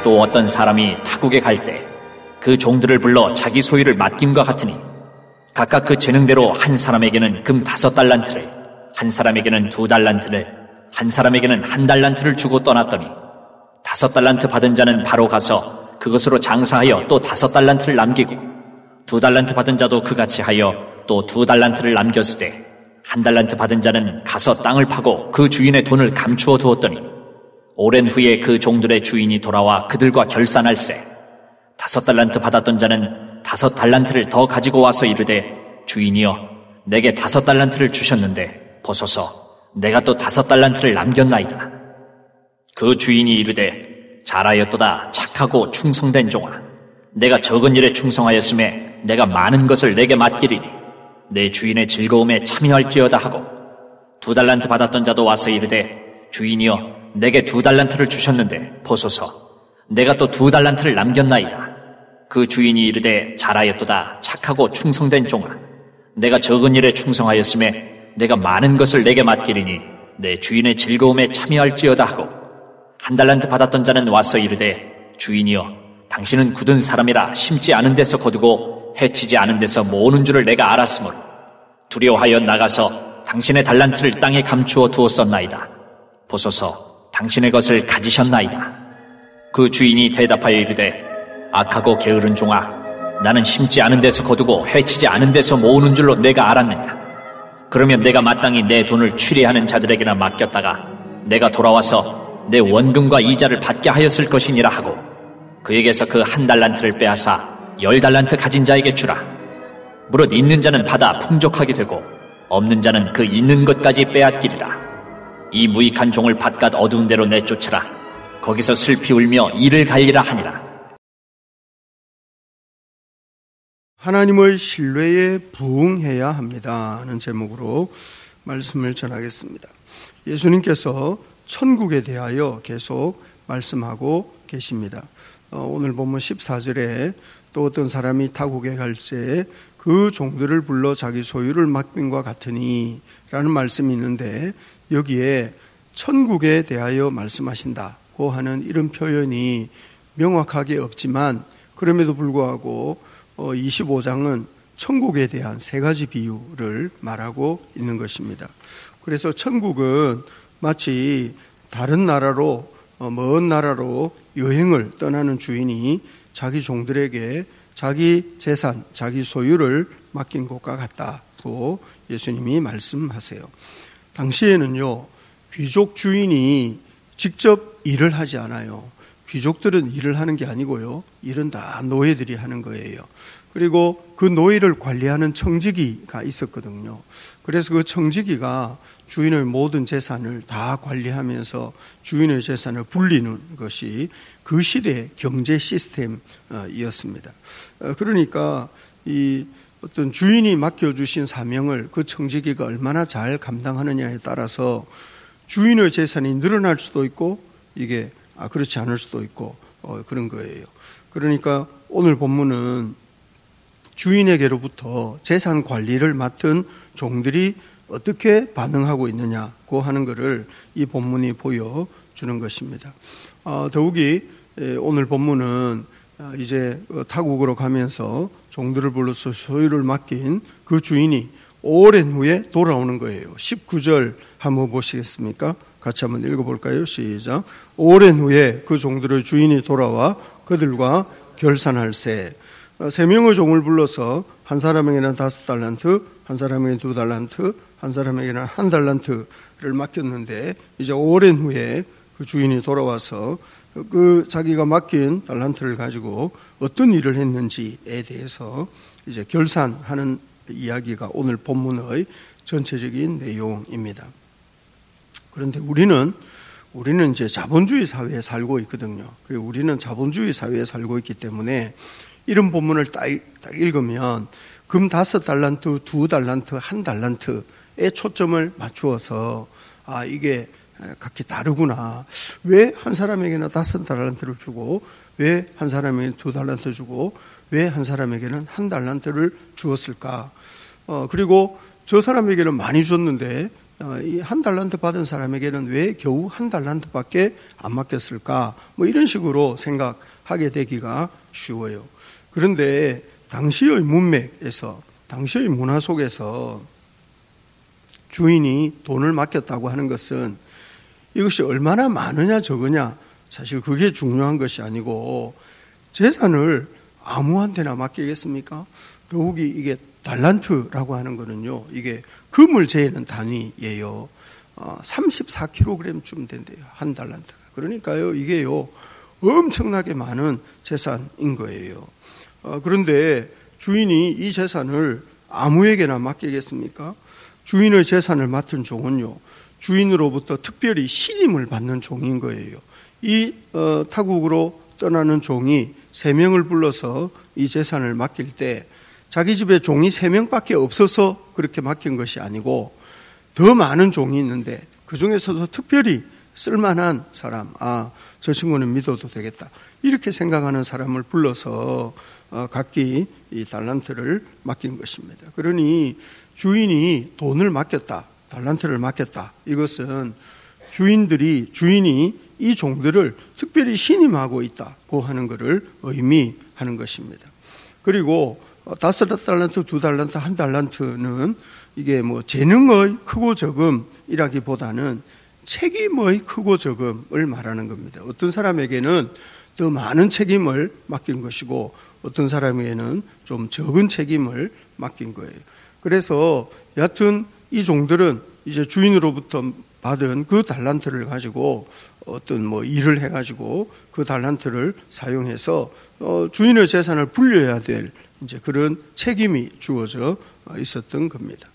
또 어떤 사람이 타국에 갈 때 그 종들을 불러 자기 소유를 맡김과 같으니 각각 그 재능대로 한 사람에게는 금 5달란트를, 한 사람에게는 2달란트를, 한 사람에게는 1달란트를 주고 떠났더니 5달란트 받은 자는 바로 가서 그것으로 장사하여 또 5달란트를 남기고 2달란트 받은 자도 그같이 하여 또 2달란트를 남겼으되 1달란트 받은 자는 가서 땅을 파고 그 주인의 돈을 감추어 두었더니 오랜 후에 그 종들의 주인이 돌아와 그들과 결산할세 5달란트 받았던 자는 5달란트를 더 가지고 와서 이르되 주인이여 내게 5달란트를 주셨는데 보소서 내가 또 5달란트를 남겼나이다. 그 주인이 이르되 잘하였도다 착하고 충성된 종아 내가 적은 일에 충성하였음에 내가 많은 것을 내게 맡기리니 내 주인의 즐거움에 참여할지어다 하고 2달란트 받았던 자도 와서 이르되 주인이여 내게 2달란트를 주셨는데 보소서 내가 또 2달란트를 남겼나이다. 그 주인이 이르되 잘하였도다 착하고 충성된 종아 내가 적은 일에 충성하였음에 내가 많은 것을 내게 맡기리니 내 주인의 즐거움에 참여할지어다 하고 1달란트 받았던 자는 와서 이르되 주인이여 당신은 굳은 사람이라 심지 않은 데서 거두고 해치지 않은 데서 모으는 줄을 내가 알았으므로 두려워하여 나가서 당신의 달란트를 땅에 감추어 두었었나이다. 보소서 당신의 것을 가지셨나이다. 그 주인이 대답하여 이르되 악하고 게으른 종아 나는 심지 않은 데서 거두고 해치지 않은 데서 모으는 줄로 내가 알았느냐. 그러면 내가 마땅히 내 돈을 취리하는 자들에게나 맡겼다가 내가 돌아와서 내 원금과 이자를 받게 하였을 것이니라 하고 그에게서 그 1달란트를 빼앗아 10달란트 가진 자에게 주라. 무릇 있는 자는 받아 풍족하게 되고 없는 자는 그 있는 것까지 빼앗기리라. 이 무익한 종을 바깥 어두운 데로 내쫓으라. 거기서 슬피 울며 이를 갈리라 하니라. 하나님의 신뢰에 부응해야 합니다 하는 제목으로 말씀을 전하겠습니다. 예수님께서 천국에 대하여 계속 말씀하고 계십니다. 오늘 본문 14절에 또 어떤 사람이 타국에 갈 때 그 종들을 불러 자기 소유를 맡김과 같으니 라는 말씀이 있는데 여기에 천국에 대하여 말씀하신다고 하는 이런 표현이 명확하게 없지만 그럼에도 불구하고 25장은 천국에 대한 3가지 비유를 말하고 있는 것입니다. 그래서 천국은 마치 다른 나라로 먼 나라로 여행을 떠나는 주인이 자기 종들에게 자기 재산, 자기 소유를 맡긴 것과 같다고 예수님이 말씀하세요. 당시에는요, 귀족 주인이 직접 일을 하지 않아요. 귀족들은 일을 하는 게 아니고요, 일은 다 노예들이 하는 거예요. 그리고 그 노예를 관리하는 청지기가 있었거든요. 그래서 그 청지기가 주인의 모든 재산을 다 관리하면서 주인의 재산을 불리는 것이 그 시대의 경제 시스템이었습니다. 그러니까 이 어떤 주인이 맡겨주신 사명을 그 청지기가 얼마나 잘 감당하느냐에 따라서 주인의 재산이 늘어날 수도 있고 이게 그렇지 않을 수도 있고 그런 거예요. 그러니까 오늘 본문은 주인에게로부터 재산 관리를 맡은 종들이 어떻게 반응하고 있느냐고 하는 것을 이 본문이 보여주는 것입니다. 더욱이 오늘 본문은 이제 타국으로 가면서 종들을 불러서 소유를 맡긴 그 주인이 오랜 후에 돌아오는 거예요. 19절 한번 보시겠습니까? 같이 한번 읽어볼까요? 시작. 오랜 후에 그 종들의 주인이 돌아와 그들과 결산할세. 3명의 종을 불러서 한 사람에게는 5달란트, 한 사람에게는 2달란트, 한 사람에게는 1달란트를 맡겼는데 이제 오랜 후에 그 주인이 돌아와서 그 자기가 맡긴 달란트를 가지고 어떤 일을 했는지에 대해서 이제 결산하는 이야기가 오늘 본문의 전체적인 내용입니다. 그런데 우리는 이제 자본주의 사회에 살고 있거든요. 우리는 자본주의 사회에 살고 있기 때문에 이런 본문을 딱 읽으면 금 5달란트, 2달란트, 1달란트에 초점을 맞추어서 이게 각기 다르구나. 왜 한 사람에게는 5달란트를 주고 왜 한 사람에게는 2달란트 주고 왜 한 사람에게는 1달란트를 주었을까? 그리고 저 사람에게는 많이 줬는데 이 한 달란트 받은 사람에게는 왜 겨우 한 달란트밖에 안 맡겼을까? 뭐 이런 식으로 생각하게 되기가 쉬워요. 그런데 당시의 문맥에서, 당시의 문화 속에서 주인이 돈을 맡겼다고 하는 것은 이것이 얼마나 많으냐 적으냐, 사실 그게 중요한 것이 아니고, 재산을 아무한테나 맡기겠습니까? 더욱이 이게 달란트라고 하는 거는요, 이게 금을 재는 단위예요. 34kg쯤 된대요, 한 달란트가. 그러니까요, 이게요, 엄청나게 많은 재산인 거예요. 그런데 주인이 이 재산을 아무에게나 맡기겠습니까? 주인의 재산을 맡은 종은요, 주인으로부터 특별히 신임을 받는 종인 거예요. 이 타국으로 떠나는 종이 3명을 불러서 이 재산을 맡길 때 자기 집에 종이 3명밖에 없어서 그렇게 맡긴 것이 아니고, 더 많은 종이 있는데 그 중에서도 특별히 쓸만한 사람, 저 친구는 믿어도 되겠다, 이렇게 생각하는 사람을 불러서 각기 이 달란트를 맡긴 것입니다. 그러니 주인이 돈을 맡겼다, 달란트를 맡겼다, 이것은 주인이 이 종들을 특별히 신임하고 있다고 하는 것을 의미하는 것입니다. 그리고 5달란트, 2달란트, 1달란트는 이게 뭐 재능의 크고 적음이라기보다는 책임의 크고 적음을 말하는 겁니다. 어떤 사람에게는 더 많은 책임을 맡긴 것이고, 어떤 사람에게는 좀 적은 책임을 맡긴 거예요. 그래서 여하튼 이 종들은 이제 주인으로부터 받은 그 달란트를 가지고 어떤 뭐 일을 해가지고 그 달란트를 사용해서 주인의 재산을 불려야 될 이제 그런 책임이 주어져 있었던 겁니다.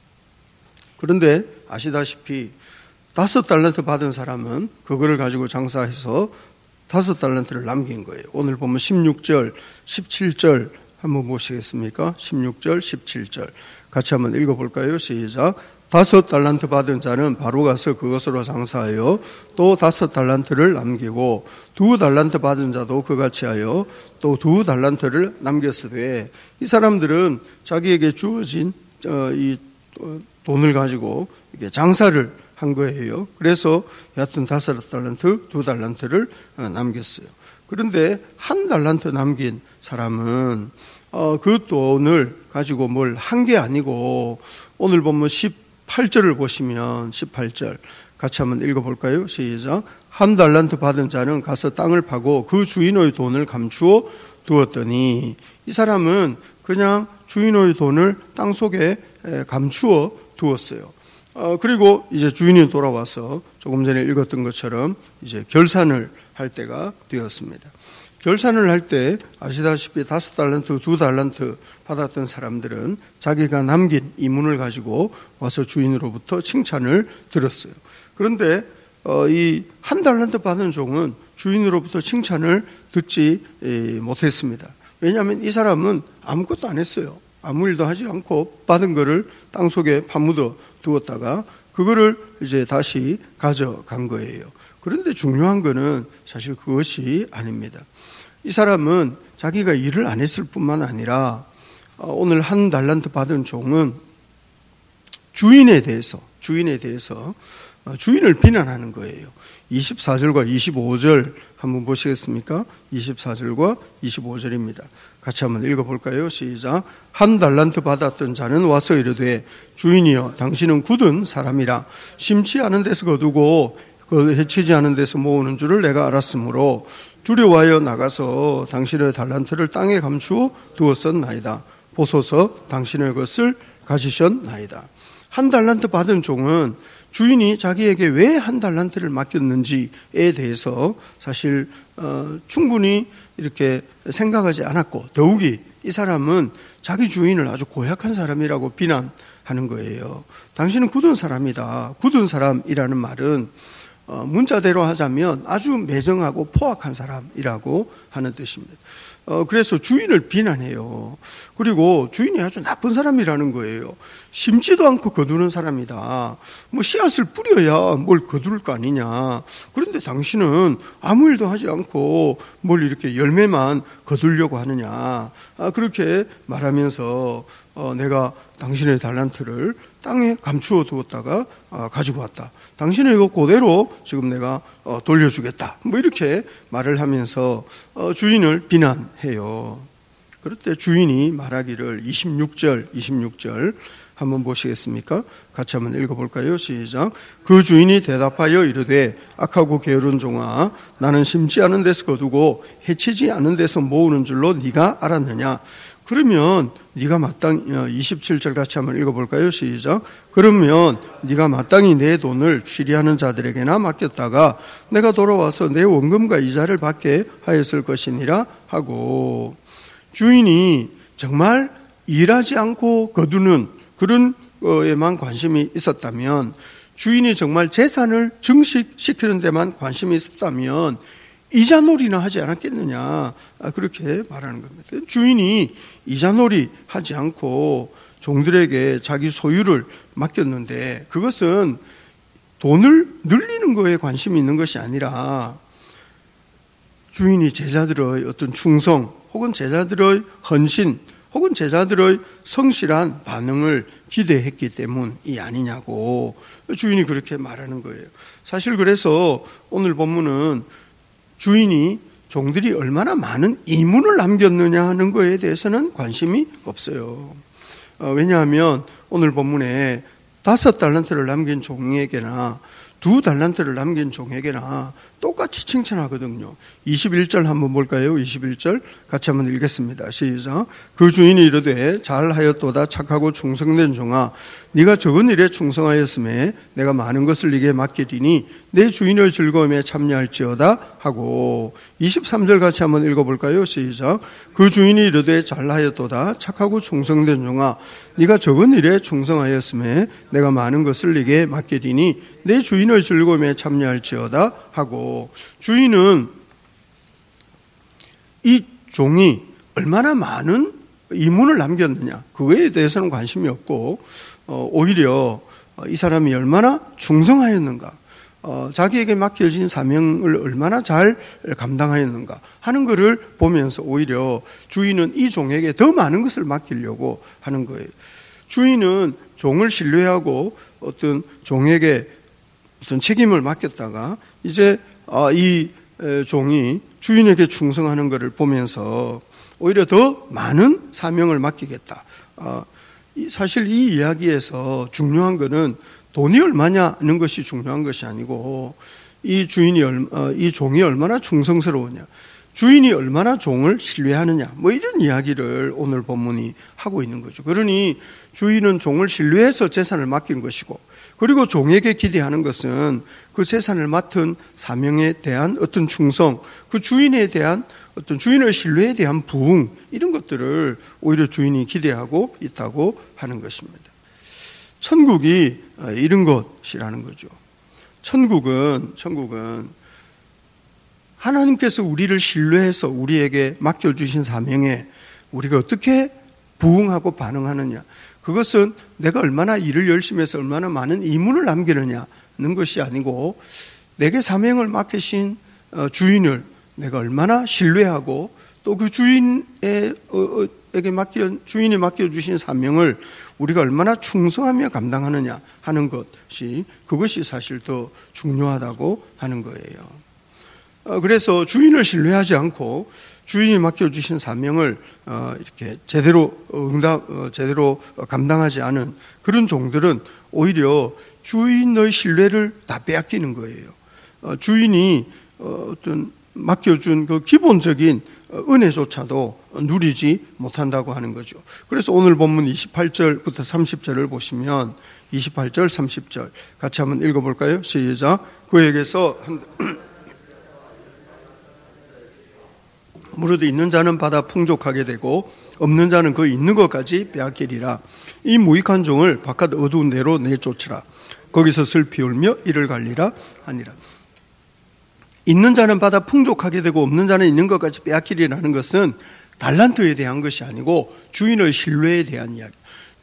그런데 아시다시피 5달란트 받은 사람은 그거를 가지고 장사해서 5달란트를 남긴 거예요. 오늘 보면 16절, 17절 한번 보시겠습니까? 16절, 17절 같이 한번 읽어볼까요? 시작. 5달란트 받은 자는 바로 가서 그것으로 장사하여 또 5달란트를 남기고, 2달란트 받은 자도 그같이 하여 또 2달란트를 남겼으되, 이 사람들은 자기에게 주어진 이 돈을 가지고 이게 장사를 한 거예요. 그래서 여하튼 5달란트, 2달란트를 남겼어요. 그런데 1달란트 남긴 사람은 그 돈을 가지고 뭘 한 게 아니고, 오늘 보면 18절을 보시면 18절 같이 한번 읽어볼까요? 시작. 1달란트 받은 자는 가서 땅을 파고 그 주인의 돈을 감추어 두었더니, 이 사람은 그냥 주인의 돈을 땅 속에 감추어 두었어요. 그리고 이제 주인이 돌아와서 조금 전에 읽었던 것처럼 이제 결산을 할 때가 되었습니다. 결산을 할 때 아시다시피 5달란트, 2달란트 받았던 사람들은 자기가 남긴 이문을 가지고 와서 주인으로부터 칭찬을 들었어요. 그런데 이 1달란트 받은 종은 주인으로부터 칭찬을 듣지 못했습니다. 왜냐하면 이 사람은 아무것도 안 했어요. 아무 일도 하지 않고 받은 거를 땅 속에 파묻어 두었다가 그거를 이제 다시 가져간 거예요. 그런데 중요한 거는 사실 그것이 아닙니다. 이 사람은 자기가 일을 안 했을 뿐만 아니라 오늘 1달란트 받은 종은 주인에 대해서 주인을 비난하는 거예요. 24절과 25절 한번 보시겠습니까? 24절과 25절입니다. 같이 한번 읽어볼까요? 시작. 1달란트 받았던 자는 와서 이르되, 주인이여, 당신은 굳은 사람이라 심치 않은 데서 거두고 해치지 않은 데서 모으는 줄을 내가 알았으므로 두려워하여 나가서 당신의 달란트를 땅에 감추어 두었었나이다. 보소서, 당신의 것을 가지셨나이다. 1달란트 받은 종은 주인이 자기에게 왜 1달란트를 맡겼는지에 대해서 사실 충분히 이렇게 생각하지 않았고, 더욱이 이 사람은 자기 주인을 아주 고약한 사람이라고 비난하는 거예요. 당신은 굳은 사람이다. 굳은 사람이라는 말은 문자대로 하자면 아주 매정하고 포악한 사람이라고 하는 뜻입니다. 그래서 주인을 비난해요. 그리고 주인이 아주 나쁜 사람이라는 거예요. 심지도 않고 거두는 사람이다. 뭐 씨앗을 뿌려야 뭘 거두를 거 아니냐. 그런데 당신은 아무 일도 하지 않고 뭘 이렇게 열매만 거두려고 하느냐. 그렇게 말하면서 내가 당신의 달란트를 땅에 감추어 두었다가 가지고 왔다. 당신은 이거 그대로 지금 내가 돌려주겠다. 뭐 이렇게 말을 하면서 주인을 비난해요. 그럴 때 주인이 말하기를 26절 한번 보시겠습니까? 같이 한번 읽어볼까요? 시작. 그 주인이 대답하여 이르되 악하고 게으른 종아, 나는 심지 않은 데서 거두고 해치지 않은 데서 모으는 줄로 네가 알았느냐? 그러면 네가 마땅히 27절 같이 한번 읽어볼까요? 시작. 그러면 네가 마땅히 내 돈을 취리하는 자들에게나 맡겼다가 내가 돌아와서 내 원금과 이자를 받게 하였을 것이니라 하고, 주인이 정말 일하지 않고 거두는 그런 거에만 관심이 있었다면, 주인이 정말 재산을 증식시키는 데만 관심이 있었다면 이자놀이나 하지 않았겠느냐, 그렇게 말하는 겁니다. 주인이 이자놀이 하지 않고 종들에게 자기 소유를 맡겼는데, 그것은 돈을 늘리는 거에 관심이 있는 것이 아니라 주인이 제자들의 어떤 충성 혹은 제자들의 헌신 혹은 제자들의 성실한 반응을 기대했기 때문이 아니냐고 주인이 그렇게 말하는 거예요. 사실 그래서 오늘 본문은 주인이 종들이 얼마나 많은 이문을 남겼느냐 하는 거에 대해서는 관심이 없어요. 왜냐하면 오늘 본문에 5달란트를 남긴 종에게나 2달란트를 남긴 종에게나 똑같이 칭찬하거든요. 21절 한번 볼까요? 21절 같이 한번 읽겠습니다. 시작. 그 주인이 이르되 잘하였도다 착하고 충성된 종아, 네가 적은 일에 충성하였음에 내가 많은 것을 네게 맡기리니 내 주인의 즐거움에 참여할지어다 하고, 23절 같이 한번 읽어볼까요? 시작. 그 주인이 이르되 잘하였도다 착하고 충성된 종아, 네가 적은 일에 충성하였음에 내가 많은 것을 네게 맡기리니 내 주인의 즐거움에 참여할지어다 하고, 주인은 이 종이 얼마나 많은 이문을 남겼느냐, 그거에 대해서는 관심이 없고, 오히려 이 사람이 얼마나 충성하였는가, 자기에게 맡겨진 사명을 얼마나 잘 감당하였는가 하는 것을 보면서 오히려 주인은 이 종에게 더 많은 것을 맡기려고 하는 거예요. 주인은 종을 신뢰하고 어떤 종에게 어떤 책임을 맡겼다가 이제 이 종이 주인에게 충성하는 것을 보면서 오히려 더 많은 사명을 맡기겠다. 사실 이 이야기에서 중요한 것은 돈이 얼마냐는 것이 중요한 것이 아니고 이 종이 얼마나 충성스러우냐, 주인이 얼마나 종을 신뢰하느냐, 뭐 이런 이야기를 오늘 본문이 하고 있는 거죠. 그러니 주인은 종을 신뢰해서 재산을 맡긴 것이고, 그리고 종에게 기대하는 것은 그 재산을 맡은 사명에 대한 어떤 충성, 그 주인에 대한 어떤 주인의 신뢰에 대한 부응, 이런 것들을 오히려 주인이 기대하고 있다고 하는 것입니다. 천국이 이런 것이라는 거죠. 천국은 하나님께서 우리를 신뢰해서 우리에게 맡겨주신 사명에 우리가 어떻게 부응하고 반응하느냐, 그것은 내가 얼마나 일을 열심히 해서 얼마나 많은 이문을 남기느냐는 것이 아니고, 내게 사명을 맡기신 주인을 내가 얼마나 신뢰하고 또 그 주인이 맡겨주신 사명을 우리가 얼마나 충성하며 감당하느냐 하는 것이, 그것이 사실 더 중요하다고 하는 거예요. 그래서 주인을 신뢰하지 않고 주인이 맡겨주신 사명을 이렇게 제대로 감당하지 않은 그런 종들은 오히려 주인의 신뢰를 다 빼앗기는 거예요. 주인이 어떤 맡겨준 그 기본적인 은혜조차도 누리지 못한다고 하는 거죠. 그래서 오늘 본문 28절부터 30절을 보시면 28절, 30절 같이 한번 읽어볼까요? 시작. 그에게서 무릇 있는 자는 받아 풍족하게 되고 없는 자는 그 있는 것까지 빼앗기리라. 이 무익한 종을 바깥 어두운 데로 내쫓으라. 거기서 슬피 울며 이를 갈리라 하니라. 있는 자는 받아 풍족하게 되고 없는 자는 있는 것까지 빼앗기리라는 것은 달란트에 대한 것이 아니고 주인의 신뢰에 대한 이야기.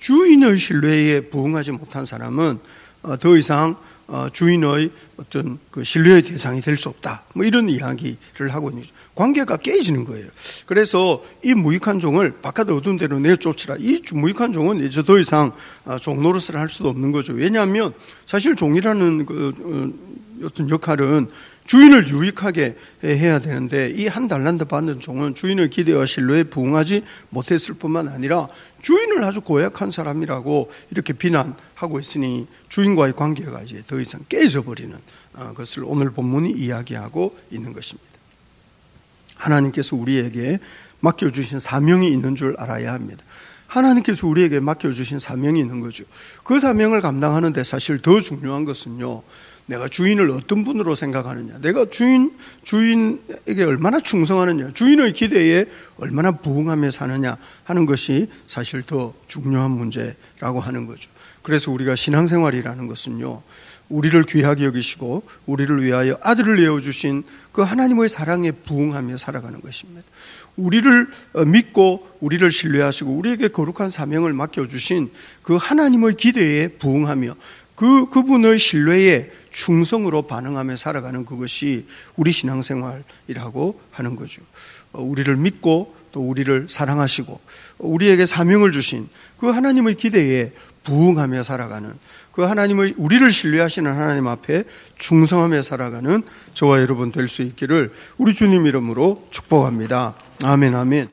주인의 신뢰에 부응하지 못한 사람은 더 이상 주인의 어떤 그 신뢰의 대상이 될 수 없다. 뭐 이런 이야기를 하고 있는 거죠. 관계가 깨지는 거예요. 그래서 이 무익한 종을 바깥 어두운 데로 내쫓으라. 이 무익한 종은 이제 더 이상 종 노릇을 할 수도 없는 거죠. 왜냐하면 사실 종이라는 어떤 역할은 주인을 유익하게 해야 되는데 이 한 달란트 받는 종은 주인의 기대와 신뢰에 부응하지 못했을 뿐만 아니라 주인을 아주 고약한 사람이라고 이렇게 비난하고 있으니 주인과의 관계가 이제 더 이상 깨져버리는 것을 오늘 본문이 이야기하고 있는 것입니다. 하나님께서 우리에게 맡겨주신 사명이 있는 줄 알아야 합니다. 하나님께서 우리에게 맡겨주신 사명이 있는 거죠. 그 사명을 감당하는데 사실 더 중요한 것은요, 내가 주인을 어떤 분으로 생각하느냐, 내가 주인에게 얼마나 충성하느냐, 주인의 기대에 얼마나 부응하며 사느냐 하는 것이 사실 더 중요한 문제라고 하는 거죠. 그래서 우리가 신앙생활이라는 것은요, 우리를 귀하게 여기시고 우리를 위하여 아들을 내어주신 그 하나님의 사랑에 부응하며 살아가는 것입니다. 우리를 믿고 우리를 신뢰하시고 우리에게 거룩한 사명을 맡겨주신 그 하나님의 기대에 부응하며 그분의 신뢰에 충성으로 반응하며 살아가는 그것이 우리 신앙생활이라고 하는 거죠. 우리를 믿고 또 우리를 사랑하시고 우리에게 사명을 주신 그 하나님의 기대에 부응하며 살아가는 그 하나님의 우리를 신뢰하시는 하나님 앞에 충성하며 살아가는 저와 여러분 될 수 있기를 우리 주님 이름으로 축복합니다. 아멘, 아멘.